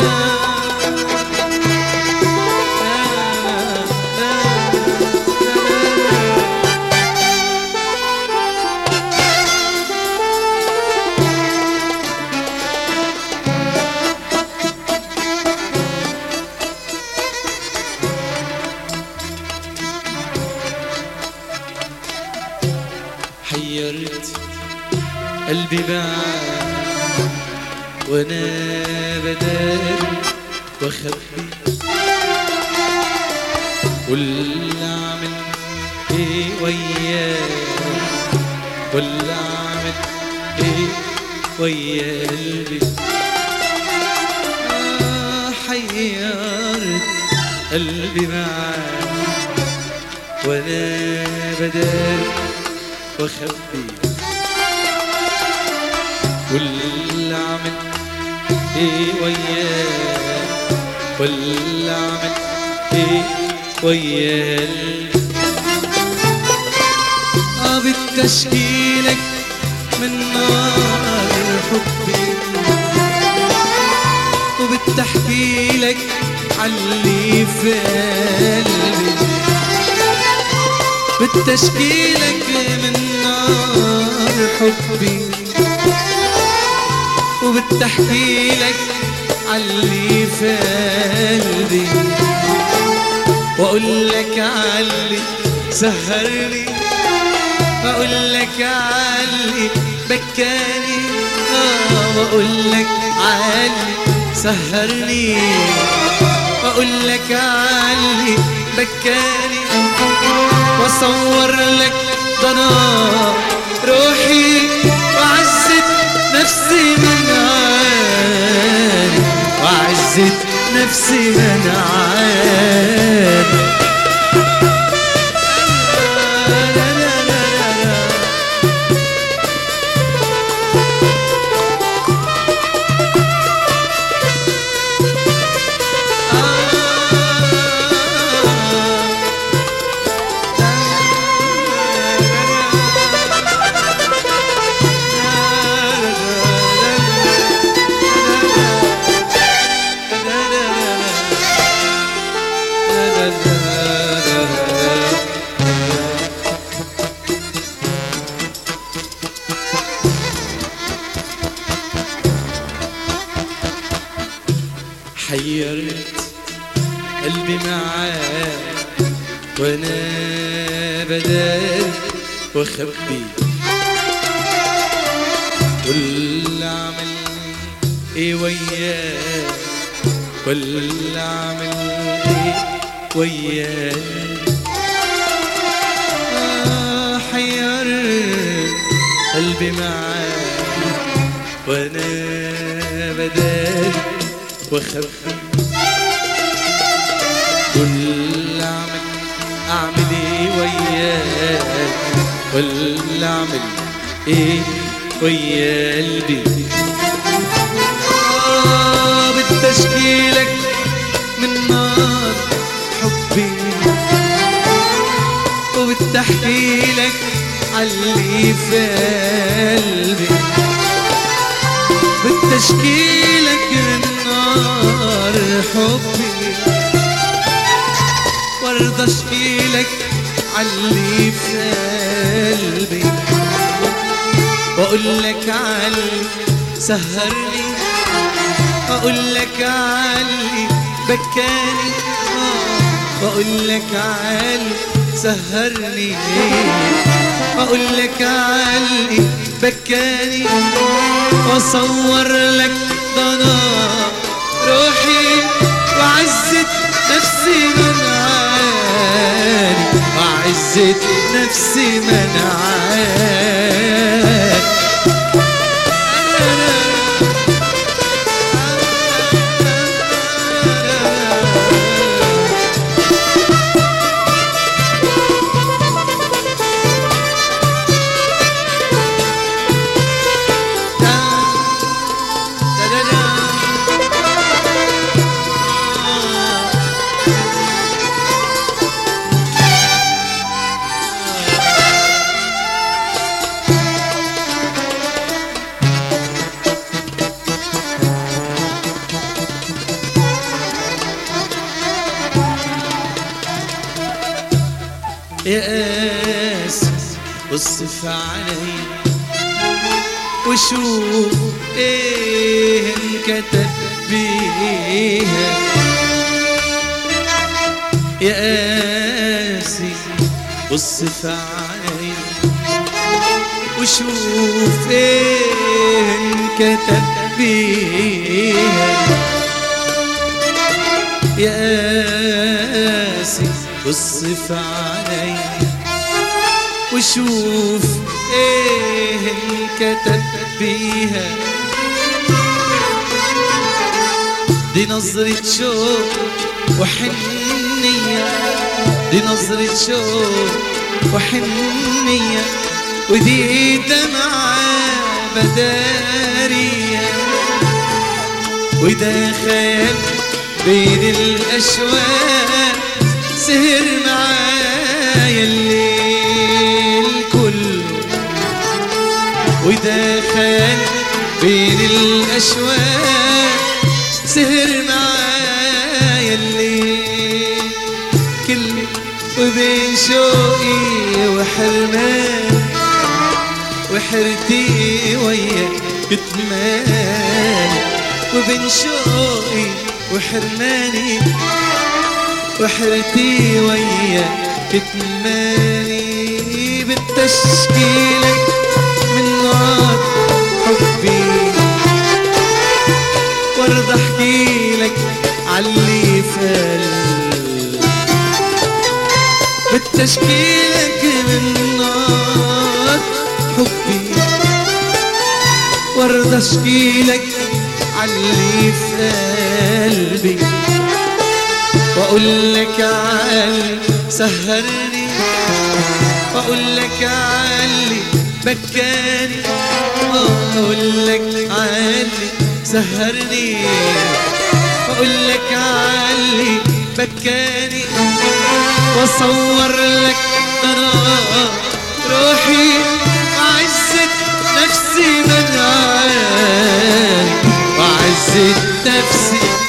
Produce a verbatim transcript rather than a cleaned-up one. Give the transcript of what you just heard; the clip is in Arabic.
حيرت قلبي معاك وانا بداري واخبي واللي اعمل ايه وياك واللي اعمل ايه ويا قلبي. آه حيرت قلبي معاك وانا بداري واخبي واللي اعمل ايه وياك واللي اعمل ايه ويا قلبي. اه بتشكيلك من نار حبي وبتحكي لك عاللي في قلبي. بتشكيلك من نار حبي وبتحكي لك عاللي في قلبي. واقول لك عاللي سهرني اقول لك عاللي بكاني. اه واقول لك عاللي سهرني اقول لك عاللي بكاني. واصور لك ضنا روحي وعزت نفسي من عاني وعزت نفسي من عاني. حيرت قلبي معاك وانا بداري واخبي واللي اعمل ايه وياك واللي اعمل ايه وياك. آه حيرت قلبي معاك وانا بداري واخبي واللي اعمل اعمل ايه وياك واللي اعمل ايه ويا قلبي. اه بتشكيلك من نار حبي وبتحكي لك عاللي في قلبي. بتشكيلك من نار حبي وارضى اشكيلك عاللي في قلبي. واقول لك عاللي سهرني اقول لك عاللي بكاني. واقول لك عاللي سهرني اقول لك عاللي بكاني. واصور لك ضنا روحي وعزت نفسي من عاني وعزت نفسي من عاني. يا قاسي اصف علي وشوف ايه انكتب بيها. يا قاسي اصف علي وشوف ايه انكتب بيها. يا قاسي اصف علي وشوف ايه انكتب بيها. دي نظرة شوق وحنية، دي نظرة شوق وحنية، ودي دمعة بدارية، وده خيال بين الأشواق سهر معايا الليل كله. وده خيال بين الأشواق سهر معايا الليل كله. وبين شوقي وحرمان وحرتي ويا كتمان. وبين شوقي وحرماني وحرتي ويا كتماني. بالتشكيلك من نار حبي وارضى احكيلك عاللي فال. بالتشكيلك من نار حبي وارضى اشكيلك عاللي في قلبي. واقول لك عاللي سهرني، واقول لك عاللي بكاني، واقول لك عاللي سهرني، واقول لك عاللي بكاني. واصور لك انا روحي عزة نفسي من عالي، وعزة نفسي